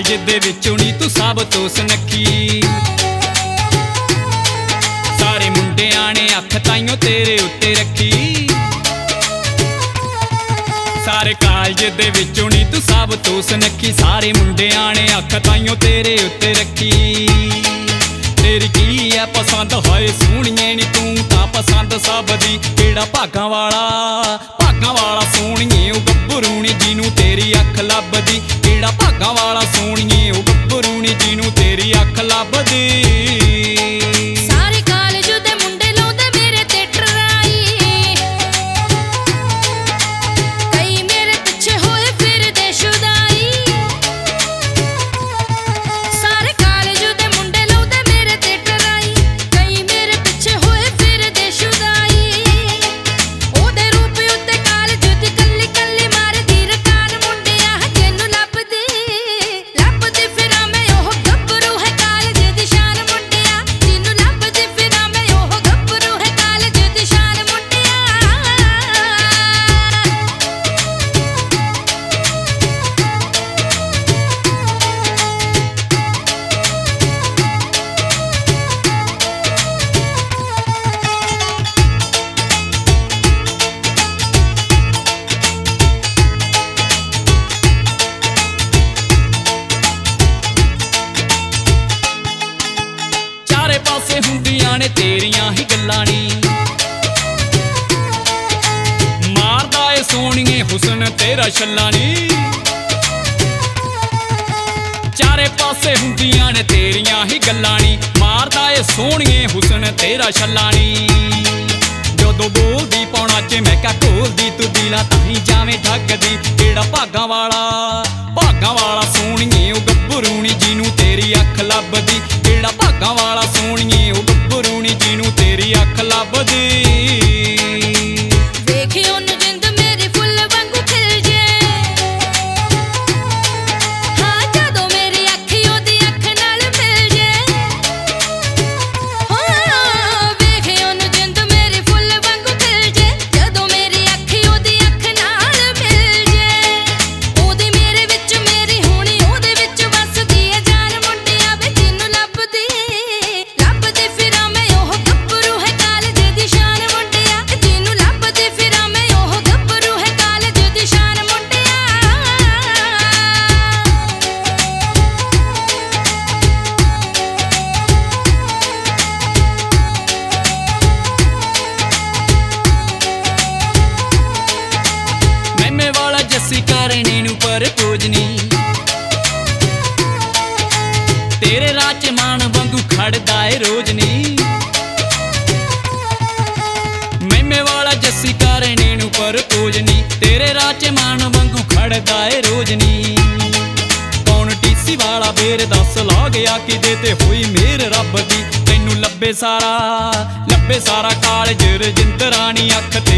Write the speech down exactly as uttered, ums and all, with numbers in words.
College ਦੇ ਵਿੱਚੋਂ ਨੀ ਤੂੰ ਸਭ ਤੋਂ ਸੁਨੱਖੀ। ਸਾਰੇ ਮੁੰਡਿਆਂ ਨੇ ਅੱਖ ਤਾਈਓ ਤੇਰੇ ਉੱਤੇ ਰੱਖੀ। ਸਾਰੇ ਕਾਲਜ ਦੇ ਵਿੱਚੋਂ ਨੀ ਤੂੰ ਸਭ ਤੋਂ ਸੁਨੱਖੀ। ਸਾਰੇ ਮੁੰਡਿਆਂ ਨੇ ਅੱਖ ਤਾਈਓ ਤੇਰੇ ਉੱਤੇ ਰੱਖੀ। ਤੇਰੀ ਕੀ ਐ ਪਸੰਦ ਹੋਏ ਸੋਹਣੀਏ ਨੀ ਤੂੰ ਤਾਂ ਪਸੰਦ ਸਭ ਦੀ। ਕਿਹੜਾ ਭਾਗਾਂ ਵਾਲਾ ਭਾਗਾਂ ਵਾਲਾ ਸੋਹਣੀਏ ਉਹ ਗੱਭਰੂ ਨੀ ਜਿਹਨੂੰ ਤੇਰੀ ਅੱਖ ਲੱਭਦੀ। ਕਿਹੜਾ ਭਾਗਾਂ ਵਾਲਾ ਸੋਹਣੀਏ ਉਹ ਗੱਭਰੂ ਨੀ ਜਿਹਨੂੰ ਤੇਰੀ ਅੱਖ ਲੱਭਦੀ। ਪਾਸੇ ਹੁੰਦੀਆਂ ਨੇ ਤੇਰੀਆਂ ਹੀ ਗੱਲਾਂ ਨੀ। ਮਾਰਦਾ ਏ ਸੋਹਣੀਏ ਹੁਸਨ ਤੇਰਾ ਛੱਲਾ ਨੀ। ਚਾਰੇ ਪਾਸੇ ਹੁੰਦੀਆਂ ਨੇ ਤੇਰੀਆਂ ਹੀ ਗੱਲਾਂ ਨੀ। ਮਾਰਦਾ ਏ ਸੋਹਣੀਏ ਹੁਸਨ ਤੇਰਾ ਛੱਲਾ ਨੀ। ਜਦੋਂ ਬੋਲਦੀ ਪੌਣਾ ਚ ਮੈਂ ਕਾ ਢੋਲਦੀ ਤੂੰ ਦਿਲਾਂ ਤਾਹੀਂ ਜਾਵੇਂ ਠੱਗਦੀ। ਕਿਹੜਾ ਭਾਗਾਂ ਵਾਲਾ ਭਾਗਾਂ ਵਾਲਾ ਸੋਹਣੀਏ ਉਹ ਗੱਭਰੂ ਨੀ ਜਿਹਨੂੰ ਤੇਰੀ ਅੱਖ ਲੱਭਦੀ। ਕਿਹੜਾ ਭਾਗਾਂ ਵਾਲਾ ਸੋਹਣੀਏ ਉਹ ਗੱਭਰੂ ਨੀ ਜਿਹਨੂੰ ਤੇਰੀ ਅੱਖ ਲੱਭਦੀ। ਕਰਨੇ ਨੂੰ ਪਰ ਪੂਜਨੀ ਤੇਰੇ ਰਾਹ ਚ ਮਾਣ ਵਾਂਗੂ ਖੜਦਾ ਏ ਰੋਜ਼ ਨੀ। ਮੈਮੇ ਵਾਲਾ ਜੱਸੀ ਕਰਨੇ ਨੂੰ ਪਰ ਪੂਜਨੀ ਤੇਰੇ ਰਾਹ ਚ ਮਾਣ ਵਾਂਗੂ ਖੜਦਾ ਏ ਰੋਜ਼ ਨੀ। ਕੌਣ ਟੀਸੀ ਵਾਲਾ ਫੇਰ ਦੱਸ ਲਾ ਗਿਆ ਕਿਦੇ ਤੇ ਹੋਈ ਮੇਰ ਰੱਬ ਦੀ। ਤੈਨੂੰ ਲੱਭੇ ਸਾਰਾ ਲੱਭੇ ਸਾਰਾ ਕਾਲਜ ਰਜਿੰਦਰਾ ਨੀ ਅੱਖ